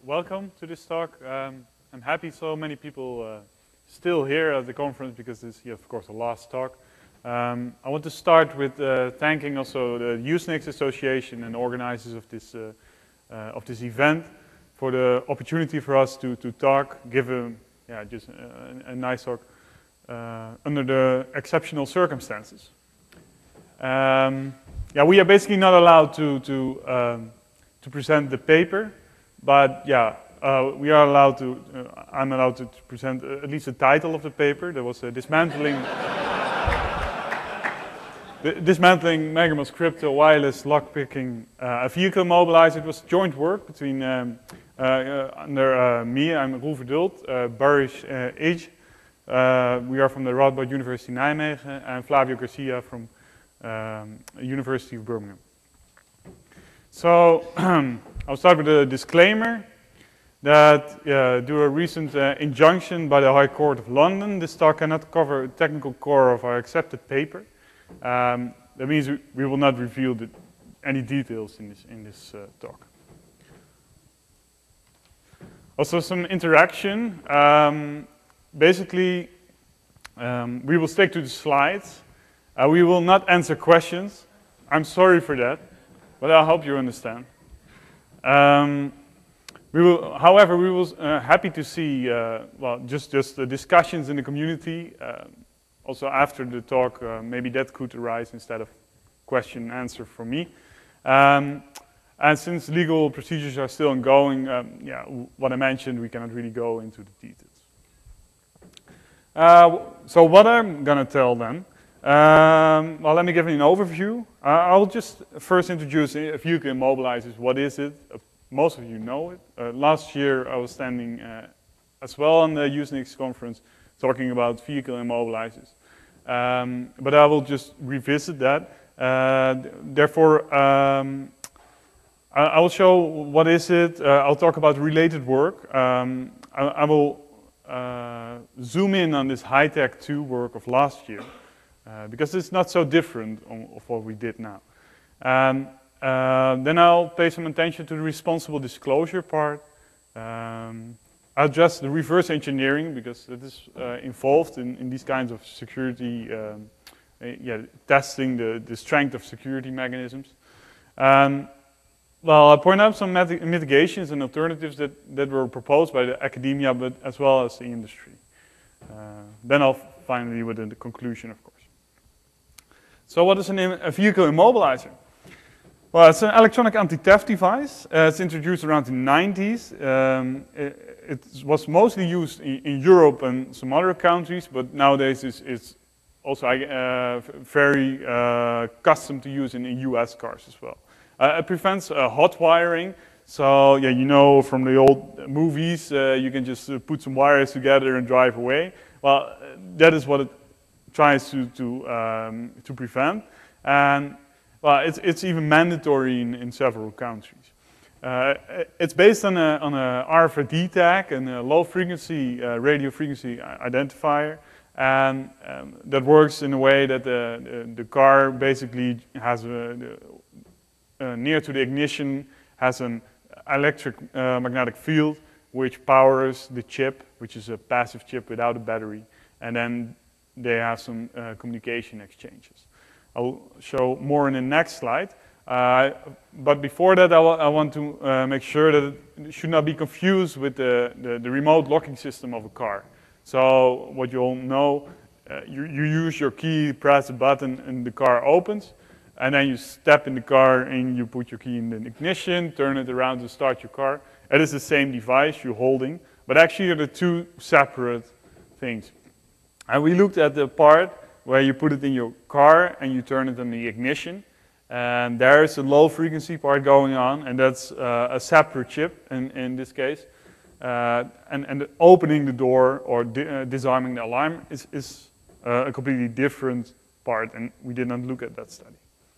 welcome to this talk. I'm happy so many people still here at the conference because this is, of course, the last talk. I want to start with thanking also the Usenix Association and organizers of this event for the opportunity for us to talk, give a nice talk under the exceptional circumstances. We are basically not allowed to present the paper, but we are allowed to. I'm allowed to present at least the title of the paper. There was a dismantling Megamod's crypto wireless lockpicking a vehicle mobilizer. It was joint work between under me. I'm Roel Verdult, Baris Ij. We are from the Radboud University Nijmegen, and Flavio Garcia from University of Birmingham. So I'll start with a disclaimer that due to a recent injunction by the High Court of London, this talk cannot cover the technical core of our accepted paper. That means we will not reveal any details in this talk. Also some interaction. Basically, we will stick to the slides. We will not answer questions. I'm sorry for that, but I hope you understand. However, we will happy to see just the discussions in the community. Also after the talk, maybe that could arise instead of question and answer from me. And since legal procedures are still ongoing, what I mentioned, we cannot really go into the details. So what I'm gonna tell then, let me give you an overview. I'll just first introduce vehicle immobilizers. What is it? Most of you know it. Last year I was standing as well on the Usenix conference talking about vehicle immobilizers. But I will just revisit that. Therefore, I will show what is it. I'll talk about related work. I will zoom in on this high-tech 2 work of last year because it's not so different of what we did now. Then I'll pay some attention to the responsible disclosure part. I'll address the reverse engineering because it is involved in these kinds of security, testing the strength of security mechanisms. I'll point out some mitigations and alternatives that were proposed by the academia, but as well as the industry. Then I'll finally with the conclusion, of course. So what is a vehicle immobilizer? Well, it's an electronic anti-theft device. It's introduced around the 90s. It was mostly used in Europe and some other countries, but nowadays it's also very custom to use in US cars as well. It prevents hot wiring. So yeah, you know from the old movies, you can just put some wires together and drive away. Well, that is what it tries to prevent. And well, it's even mandatory in several countries. It's based on a RFID tag and a low frequency radio frequency identifier, and that works in a way that the car basically has near to the ignition has an electric magnetic field which powers the chip, which is a passive chip without a battery, and then they have some communication exchanges. I'll show more in the next slide. But before that, I want to make sure that it should not be confused with the remote locking system of a car. So what you all know, you use your key, press a button, and the car opens. And then you step in the car and you put your key in the ignition, turn it around to start your car. It is the same device you're holding, but actually they're 2 separate things. And we looked at the part where you put it in your car and you turn it on the ignition. And there's a low frequency part going on, and that's a separate chip in this case. And opening the door or disarming the alarm is a completely different part, and we did not look at that study.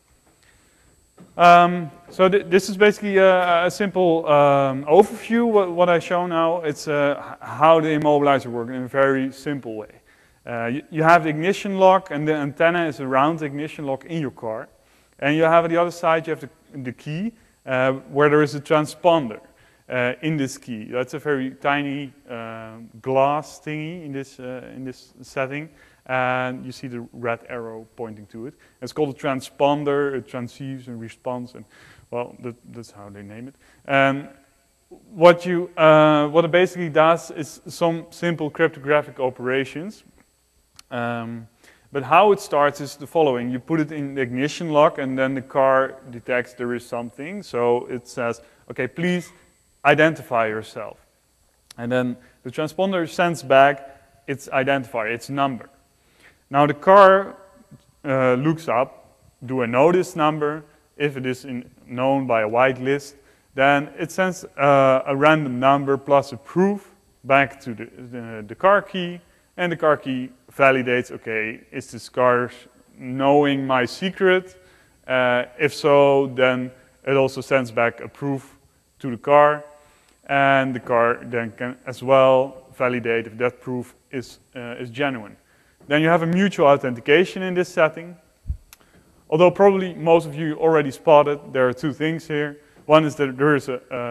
So this is basically a simple overview. What I show now, it's how the immobilizer works in a very simple way. You have the ignition lock, and the antenna is around the ignition lock in your car. And you have at the other side, you have the key, where there is a transponder. in this key. That's a very tiny glass thingy in this setting, and you see the red arrow pointing to it. It's called a transponder. It transceives and responds, and well, that's how they name it. And what it basically does is some simple cryptographic operations. But how it starts is the following. You put it in the ignition lock, and then the car detects there is something. So it says, okay, please identify yourself. And then the transponder sends back its identifier, its number. Now the car looks up, do I know this number? If it is known by a whitelist, then it sends a random number plus a proof back to the car key, and the car key validates, okay, is this car knowing my secret? If so, then it also sends back a proof to the car, and the car then can as well validate if that proof is genuine. Then you have a mutual authentication in this setting. Although probably most of you already spotted, there are two things here. One is that there's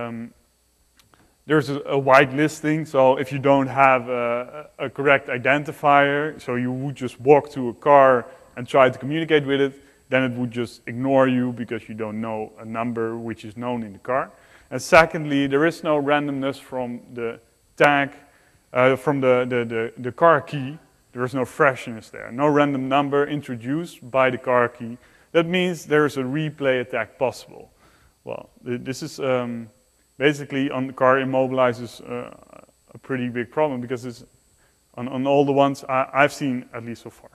a whitelisting, so if you don't have a correct identifier, so you would just walk to a car and try to communicate with it, then it would just ignore you because you don't know a number which is known in the car. And secondly, there is no randomness from the tag, from the car key. There is no freshness there. No random number introduced by the car key. That means there is a replay attack possible. Well, this is basically on the car immobilizes a pretty big problem because it's on all the ones I've seen at least so far.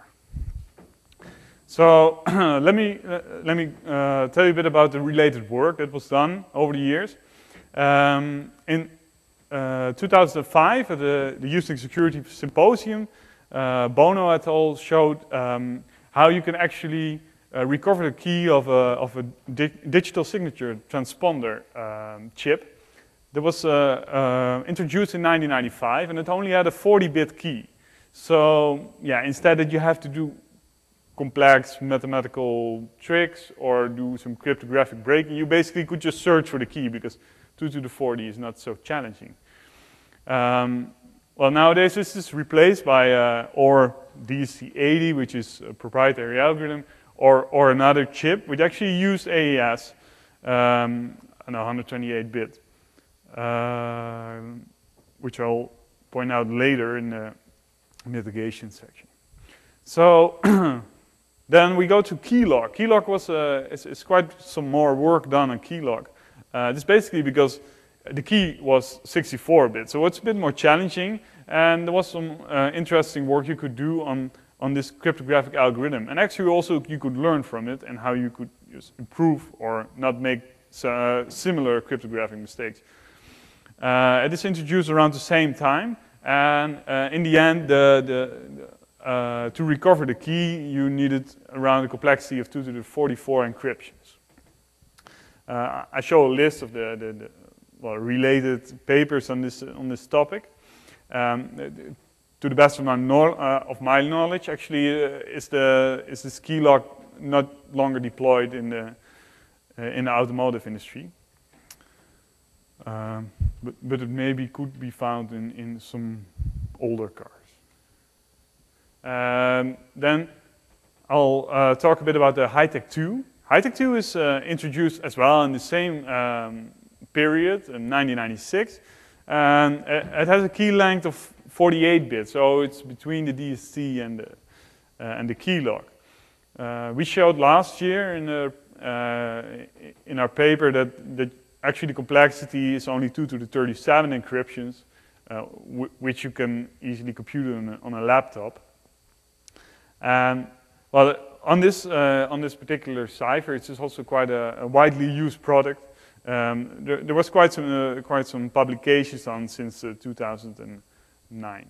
So let me tell you a bit about the related work that was done over the years. In 2005 at the Houston Security Symposium, Bono et al. Showed how you can actually recover the key of a digital signature transponder chip that was introduced in 1995, and it only had a 40-bit key. So yeah, instead that you have to do complex mathematical tricks or do some cryptographic breaking, you basically could just search for the key because 2 to the 40 is not so challenging. Well, nowadays this is replaced by or DC80, which is a proprietary algorithm, or another chip, which actually used AES, and 128-bit, which I'll point out later in the mitigation section. So then we go to Keylog. Keylog was it's quite some more work done on Keylog. This basically because the key was 64-bit, so it's a bit more challenging, and there was some interesting work you could do on this cryptographic algorithm. And actually also you could learn from it and how you could just improve or not make similar cryptographic mistakes. It is introduced around the same time, and in the end, to recover the key, you needed around a complexity of 2 to the 44 encryptions. I show a list of the related papers on this topic. To the best of my knowledge, actually, is this Keylog not longer deployed in the automotive industry, but it maybe could be found in some older cars. Then I'll talk a bit about the HiTech 2. HiTech 2 is introduced as well in the same period, in 1996, and it has a key length of 48 bits, so it's between the DST and the Keylog. We showed last year in our paper that actually the complexity is only 2 to the 37 encryptions, which you can easily compute on a laptop. And well, on this particular cipher, it's also quite a widely used product. There was quite some publications on since 2009.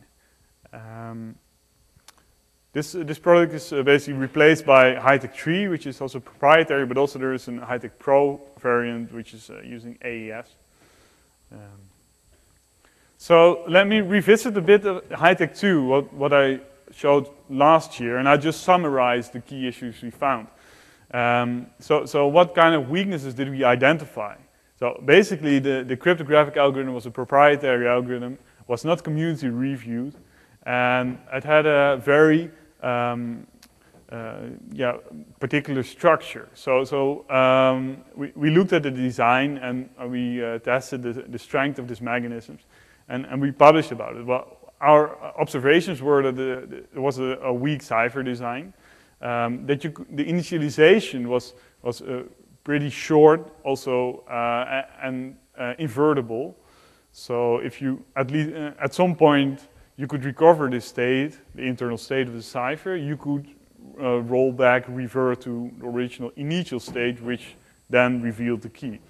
This product is basically replaced by HiTech 3, which is also proprietary, but also there is a HiTech Pro variant, which is using AES. So let me revisit a bit of HiTech 2, what I showed last year, and I just summarized the key issues we found. So what kind of weaknesses did we identify? So basically, the cryptographic algorithm was a proprietary algorithm, was not community reviewed, and it had a very particular structure. So we looked at the design and we tested the strength of these mechanisms, and we published about it. Well, our observations were that there was a weak cipher design, that the initialization was pretty short, also and invertible. So if you at some point you could recover the state, the internal state of the cipher, you could roll back, revert to the original initial state, which then revealed the key.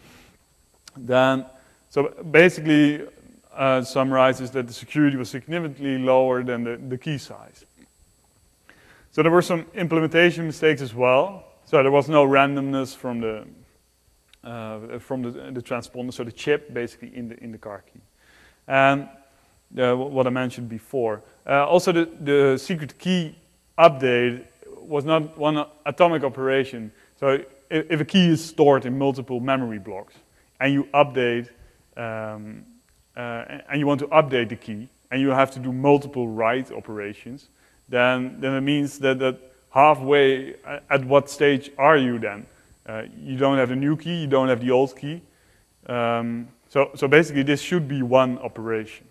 So basically, summarizes that the security was significantly lower than the key size. So there were some implementation mistakes as well. So there was no randomness from the transponder, so the chip basically in the car key, and what I mentioned before. Also, the secret key update was not one atomic operation. So if a key is stored in multiple memory blocks, and you update, and you want to update the key, and you have to do multiple write operations, then it means that halfway, at what stage are you then? You don't have the new key, you don't have the old key. So basically, this should be one operation.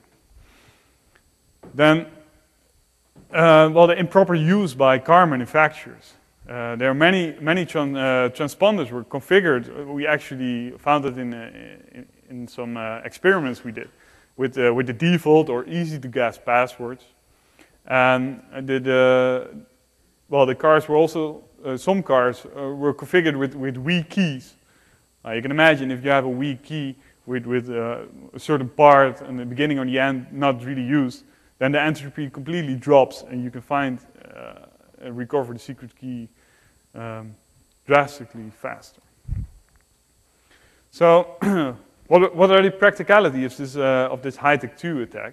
Then, the improper use by car manufacturers. There are many transponders were configured. We actually found it in some experiments we did with the default or easy to guess passwords. And the cars were also, some cars were configured with weak keys. You can imagine if you have a weak key with a certain part and the beginning or the end not really used, then the entropy completely drops and you can find and recover the secret key drastically faster. So what are the practicalities of this high-tech 2 attack?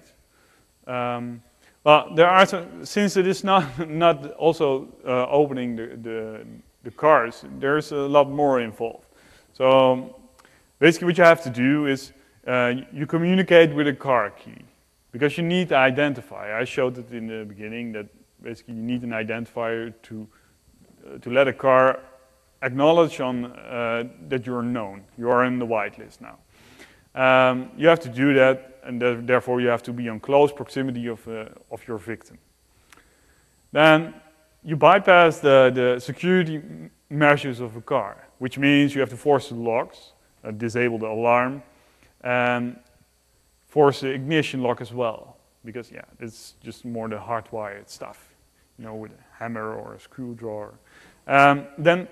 Well, there are some, since it is not also opening the cars, there's a lot more involved. So basically what you have to do is you communicate with a car key because you need the identifier. I showed it in the beginning that basically you need an identifier to let a car acknowledge on that you're known. You are in the whitelist now. You have to do that, and therefore you have to be in close proximity of your victim. Then you bypass the security measures of a car, which means you have to force the locks, disable the alarm, and force the ignition lock as well, because yeah, it's just more the hardwired stuff, you know, with a hammer or a screwdriver. Then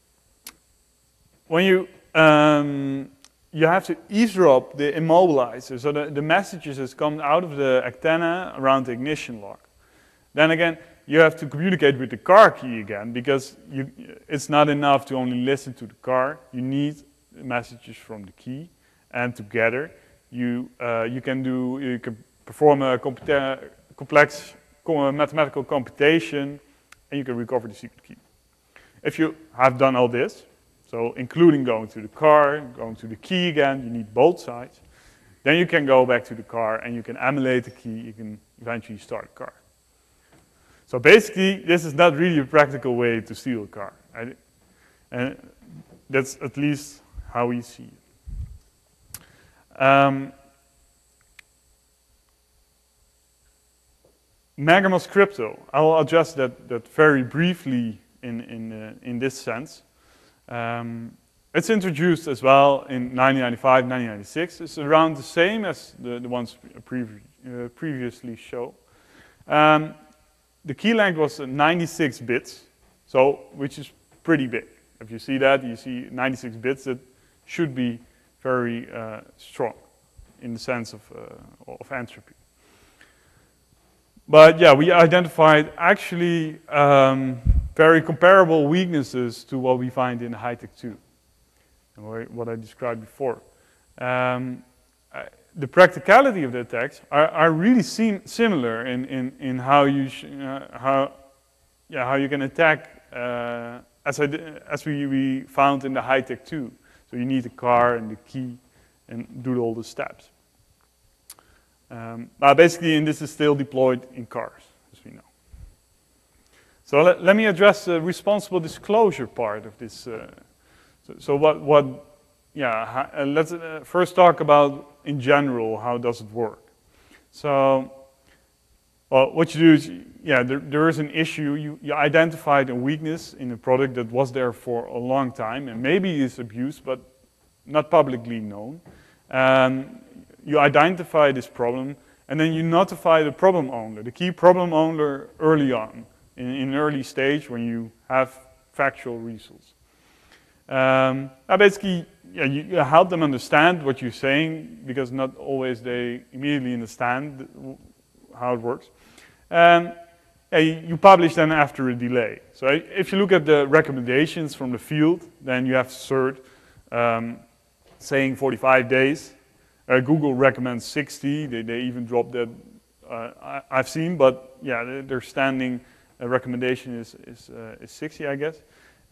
when you have to eavesdrop the immobilizer, so the messages that come out of the antenna around the ignition lock. Then again, you have to communicate with the car key again, because it's not enough to only listen to the car. You need messages from the key, and together you can perform a complex mathematical computation, and you can recover the secret key. If you have done all this, so including going to the car, going to the key again, you need both sides. Then you can go back to the car and you can emulate the key, you can eventually start a car. So basically, this is not really a practical way to steal a car. Right? And that's at least how we see it. Megamos crypto, I'll address that very briefly in this sense. It's introduced as well in 1995, 1996. It's around the same as the ones previously shown. The key length was 96 bits, so which is pretty big. If you see that, you see 96 bits. That should be very strong in the sense of entropy. But yeah, we identified actually very comparable weaknesses to what we find in high-tech 2, and what I described before. The practicality of the attacks are really similar in how you how you can attack as we found in the high-tech 2. So you need the car and the key and do all the steps. Basically, and this is still deployed in cars, as we know. So let me address the responsible disclosure part of this. Let's first talk about, in general, how does it work. So, well, what you do is, there is an issue. You identified a weakness in a product that was there for a long time, and maybe is abused, but not publicly known. You identify this problem, and then you notify the problem owner, the key problem owner, early on, in an early stage when you have factual results. Basically, you help them understand what you're saying, because not always they immediately understand how it works. You publish then after a delay. So if you look at the recommendations from the field, then you have CERT saying 45 days. Google recommends 60. They even dropped that. I've seen, but yeah, their standing recommendation is 60, I guess.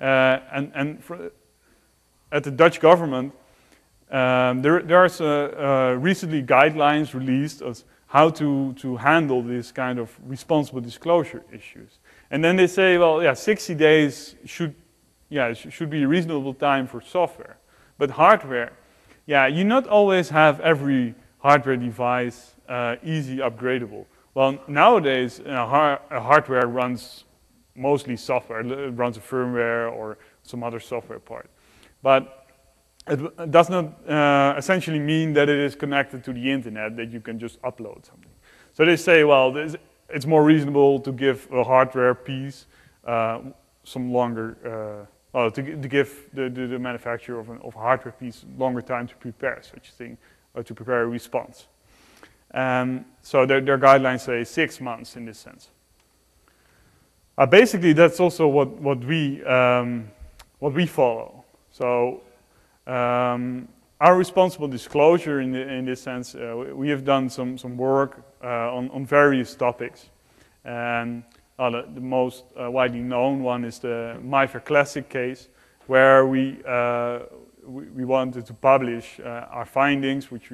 At the Dutch government, there's recently guidelines released as how to handle this kind of responsible disclosure issues. And then they say, well, 60 days should be a reasonable time for software. But hardware, you not always have every hardware device easy upgradable. Well, nowadays, hardware runs mostly software. It runs a firmware or some other software part. But it does not essentially mean that it is connected to the internet, that you can just upload something. So they say, well, it's more reasonable to give a hardware piece some longer, to give the manufacturer of a hardware piece longer time to prepare such a thing, or to prepare a response. So their guidelines say 6 months in this sense. Basically, that's also what we follow. So our responsible disclosure in this sense, we have done some work on various topics. And the most widely known one is the MyFair Classic case, where we wanted to publish our findings, which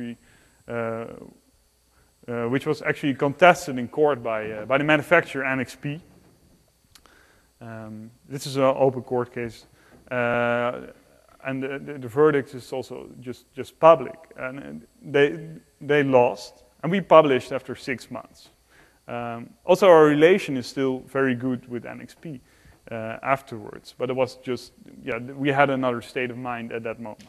was actually contested in court by the manufacturer NXP. This is an open court case. And the verdict is also just public, and they lost, and we published after 6 months. Also, our relation is still very good with NXP afterwards, but it was just, we had another state of mind at that moment.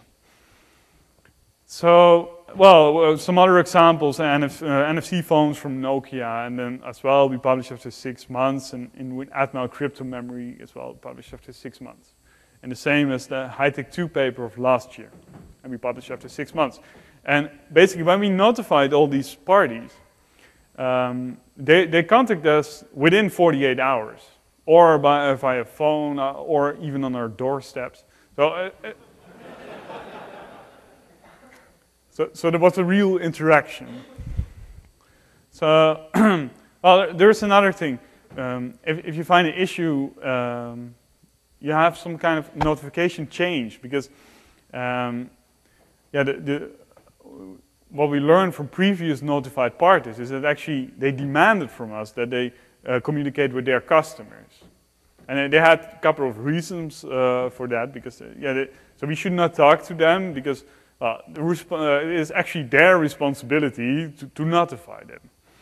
So, well, some other examples, NFC phones from Nokia, and then as well, we published after 6 months, and with Atmel crypto memory as well, published after 6 months. And the same as the High-Tech 2 paper of last year, and we published after 6 months. And basically, when we notified all these parties, they contact us within 48 hours, or via phone, or even on our doorsteps. So there was a real interaction. So, well, there's another thing. If you find an issue, you have some kind of notification change, because what we learned from previous notified parties is that actually they demanded from us that they communicate with their customers. And they had a couple of reasons for that, because so we should not talk to them, because it is actually their responsibility to notify them.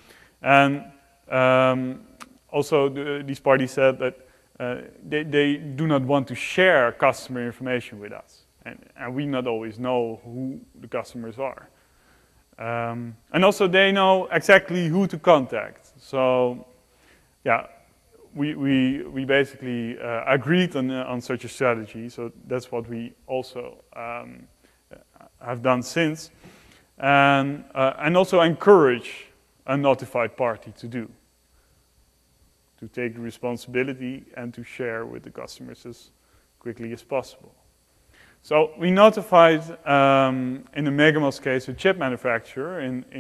And also these parties said that they do not want to share customer information with us. And we not always know who the customers are. And also they know exactly who to contact. So, we basically agreed on such a strategy. So that's what we also have done since. And also encourage a notified party to do. To take responsibility and to share with the customers as quickly as possible. So we notified, in the Megamos case, a chip manufacturer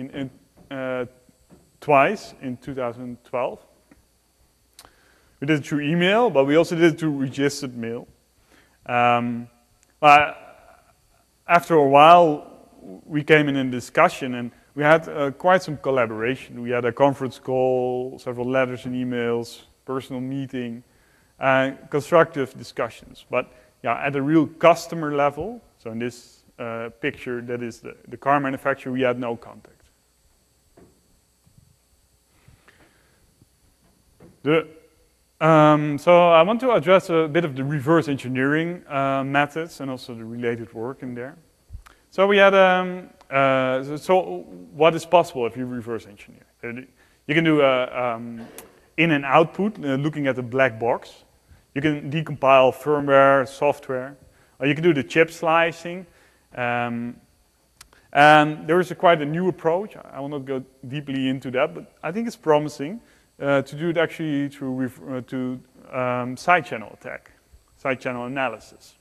twice in 2012. We did it through email, but we also did it through registered mail. after a while, we came in a discussion, and we had quite some collaboration. We had a conference call, several letters and emails, personal meeting, constructive discussions. But yeah, at a real customer level, so in this picture, that is the car manufacturer, we had no contact. So I want to address a bit of the reverse engineering methods and also the related work in there. So we had, so what is possible if you reverse engineer? You can do in and output, looking at the black box. You can decompile firmware, software, or you can do the chip slicing. And there is quite a new approach. I will not go deeply into that, but I think it's promising to do it actually through side channel attack, side channel analysis.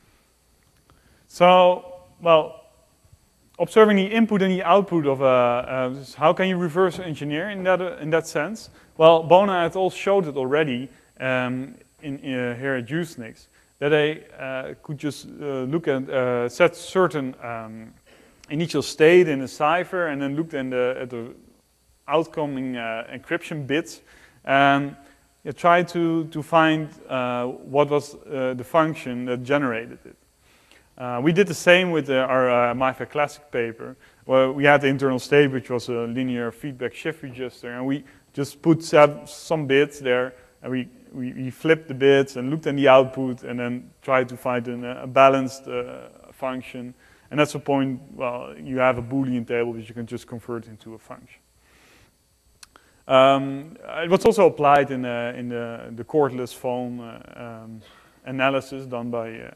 So, well, observing the input and the output of how can you reverse engineer in that sense? Well, Bona et al. Showed it already here at Usenix, that they could just look at set certain initial state in a cipher and then looked at the outcoming encryption bits and tried to find what was the function that generated it. We did the same with our MIFARE Classic paper, where we had the internal state, which was a linear feedback shift register, and we just put some bits there, and we flipped the bits and looked at the output, and then tried to find a balanced function. And that's the point, well, you have a Boolean table which you can just convert into a function. It was also applied in the cordless phone analysis done by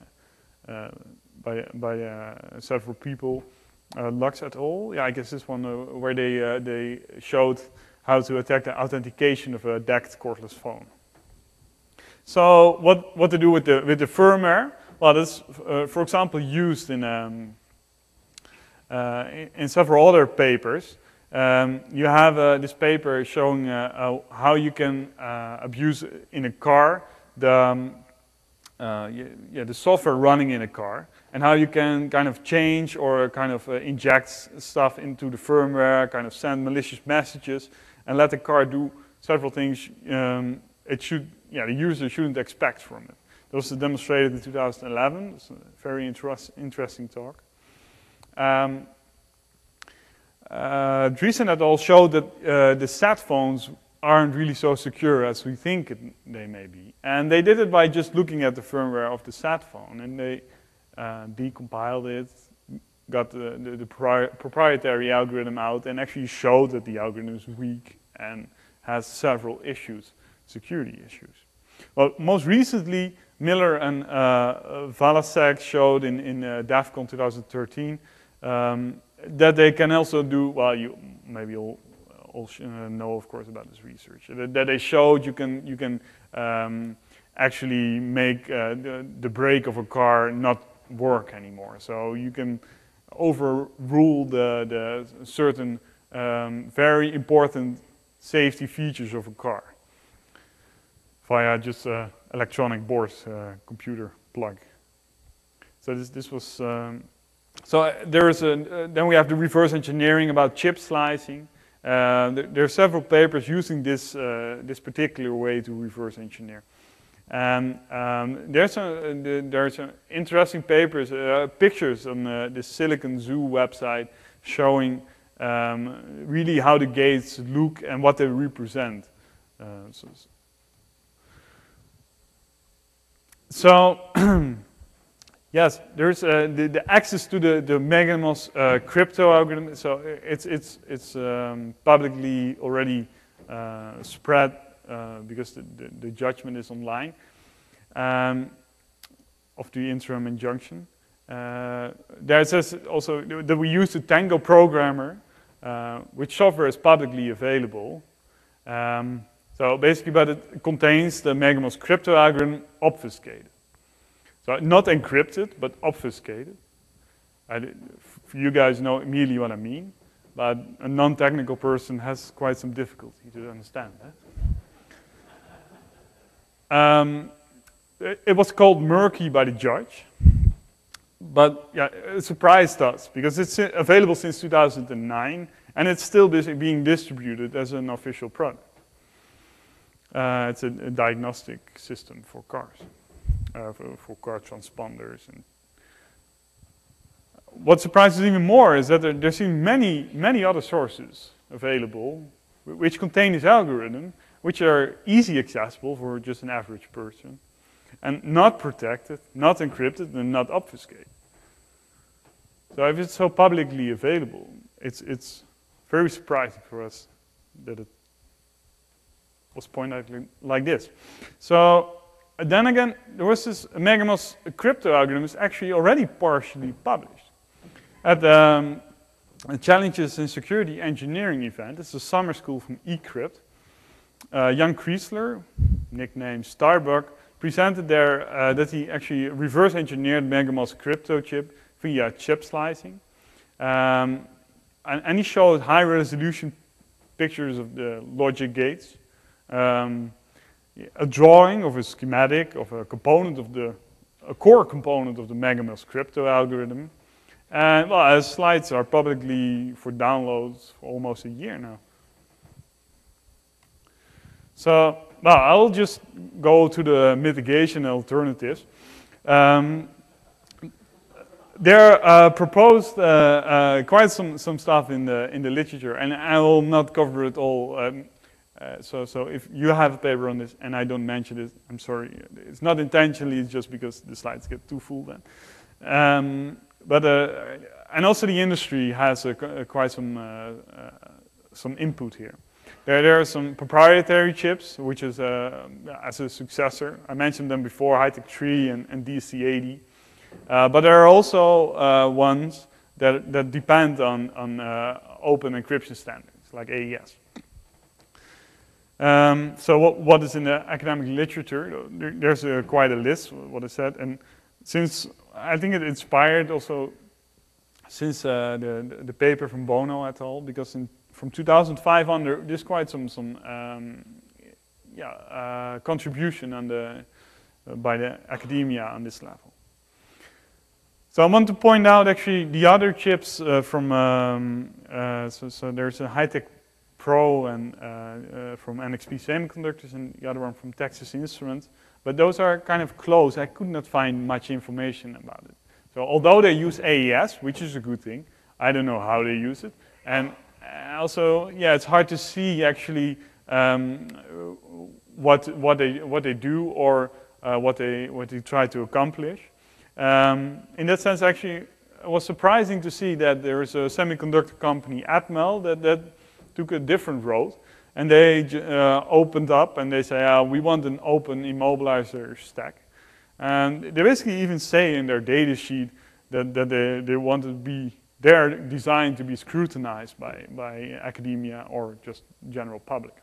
several people, Lux et al. Yeah, I guess this one where they showed how to attack the authentication of a DAC'd cordless phone. So what to do with the firmware? Well, that's for example used in several other papers. You have this paper showing how you can abuse in a car the software running in a car, and how you can kind of change or kind of inject stuff into the firmware, kind of send malicious messages, and let the car do several things the user shouldn't expect from it. That was demonstrated in 2011. It's a very interesting talk. Driessen et al. Showed that the sat phones aren't really so secure as we think they may be. And they did it by just looking at the firmware of the sat phone, and they decompiled it, got the proprietary algorithm out, and actually showed that the algorithm is weak and has several issues, security issues. Well, most recently, Miller and Valasek showed in DEF CON 2013 that they can also do, well, you maybe all know, of course, about this research. That they showed you can actually make the brake of a car not work anymore. So you can overrule the certain very important safety features of a car via just electronic board computer plug. So this was. So there is then we have the reverse engineering about chip slicing. There are several papers using this particular way to reverse engineer. And there's some interesting papers, pictures on the Silicon Zoo website showing really how the gates look and what they represent. So yes, there's the access to the Meganmos crypto algorithm. So it's publicly already spread because the judgment is online of the interim injunction. There it says also that we use the Tango programmer, which software is publicly available. So basically, but it contains the Meganmos crypto algorithm obfuscated. So not encrypted, but obfuscated. You guys know immediately what I mean, but a non-technical person has quite some difficulty to understand that. It was called murky by the judge. But yeah, it surprised us because it's available since 2009 and it's still being distributed as an official product. It's a diagnostic system for cars, for car transponders. And what surprises even more is that there seem many other sources available which contain this algorithm, which are easy accessible for just an average person, and not protected, not encrypted, and not obfuscated. So if it's so publicly available, it's very surprising for us that it was pointed out like this. So then again, there was this Megamos crypto algorithm is actually already partially published at the Challenges in Security Engineering event. It's a summer school from eCrypt. Jan Kriesler, nicknamed Starbuck, presented there that he actually reverse engineered Megamos crypto chip via chip slicing. And he showed high resolution pictures of the logic gates, a drawing of a schematic of a component of a core component of the Megamos crypto algorithm. And well, as slides are publicly for downloads for almost a year now. So, well, I'll just go to the mitigation alternatives. There proposed quite some stuff in the literature, and I will not cover it all. So if you have a paper on this and I don't mention it, I'm sorry. It's not intentionally; it's just because the slides get too full then. And also the industry has quite some input here. There are some proprietary chips, which is as a successor. I mentioned them before, Hightech 3 and DSC80. But there are also ones that depend on open encryption standards, like AES. So what is in the academic literature? There's quite a list, what is said. And since I think it inspired also since the paper from Bono et al., because from 2005 on, there's quite some contribution on by the academia on this level. So I want to point out actually the other chips from so there's a Hightech Pro and from NXP Semiconductors, and the other one from Texas Instruments. But those are kind of close. I could not find much information about it. So although they use AES, which is a good thing, I don't know how they use it. And also, yeah, it's hard to see actually what they do or what they try to accomplish. In that sense, actually, it was surprising to see that there is a semiconductor company, Atmel, that took a different road. And they opened up and they say, we want an open immobilizer stack. And they basically even say in their data sheet that they want to be, they're designed to be scrutinized by academia or just general public.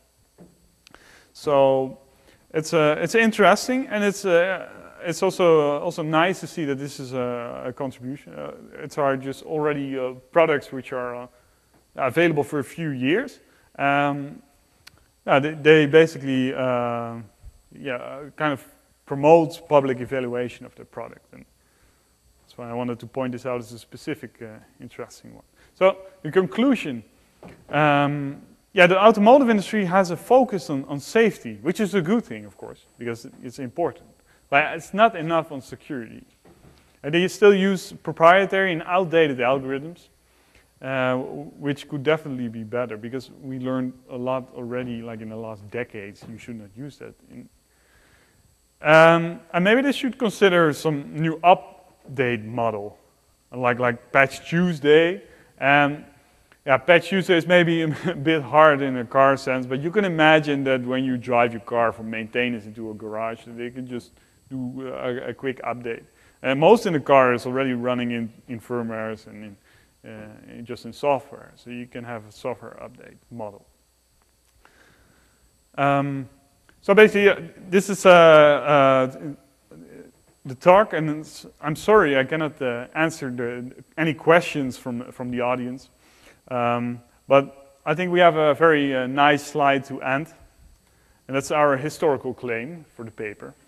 So it's interesting, and it's also nice to see that this is a contribution. It's our just already products which are available for a few years. They basically kind of promotes public evaluation of the product, and that's why I wanted to point this out as a specific interesting one. So in conclusion, the automotive industry has a focus on safety, which is a good thing, of course, because it's important. But it's not enough on security. And they still use proprietary and outdated algorithms, which could definitely be better, because we learned a lot already, like in the last decades. You should not use that. And maybe they should consider some new update model, like Patch Tuesday. Patch Tuesday is maybe a bit hard in a car sense, but you can imagine that when you drive your car from maintenance into a garage, they can just do a quick update. And most in the car is already running in firmwares and just in software, so you can have a software update model. So basically, this is the talk, and I'm sorry I cannot answer any questions from the audience, but I think we have a very nice slide to end, and that's our historical claim for the paper.